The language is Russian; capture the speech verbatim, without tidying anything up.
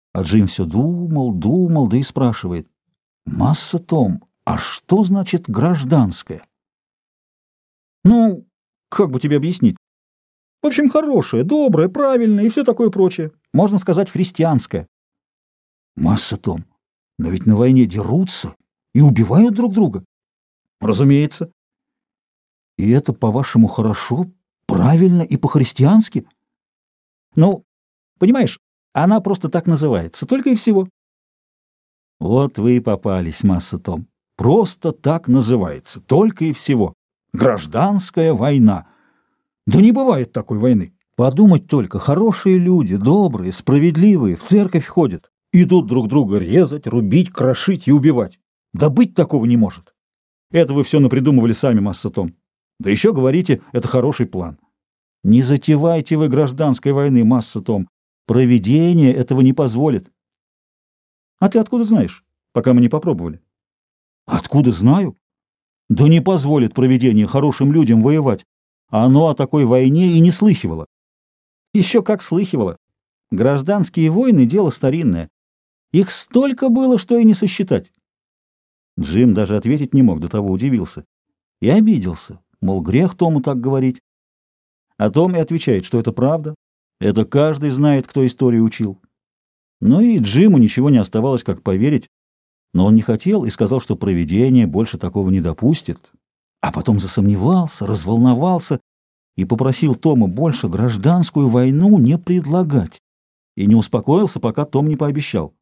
А Джим все думал, думал, да и спрашивает: «Масса, Том, а что значит гражданское?» «Ну, как бы тебе объяснить? В общем, хорошее, доброе, правильное и все такое прочее. Можно сказать, христианское». «Масса, Том, но ведь на войне дерутся и убивают друг друга». «Разумеется». «И это, по-вашему, хорошо, правильно и по-христиански?» «Ну, понимаешь, она просто так называется, только и всего». «Вот вы и попались, Масса, Том. Просто так называется, только и всего. Гражданская война. Да не бывает такой войны. Подумать только, хорошие люди, добрые, справедливые, в церковь ходят, идут друг друга резать, рубить, крошить и убивать. Да быть такого не может. Это вы все напридумывали сами, Масса, Том. Да еще говорите, это хороший план. Не затевайте вы гражданской войны, Масса, Том. Провидение этого не позволит». «А ты откуда знаешь, пока мы не попробовали?» «Откуда знаю? Да не позволит провидение хорошим людям воевать. А оно о такой войне и не слыхивало». «Еще как слыхивало. Гражданские войны — дело старинное. Их столько было, что и не сосчитать». Джим даже ответить не мог, до того удивился. И обиделся, мол, грех Тому так говорить. А Том и отвечает, что это правда. Это каждый знает, кто историю учил. Ну и Джиму ничего не оставалось, как поверить. Но он не хотел и сказал, что провидение больше такого не допустит. А потом засомневался, разволновался и попросил Тома больше гражданскую войну не предлагать. И не успокоился, пока Том не пообещал.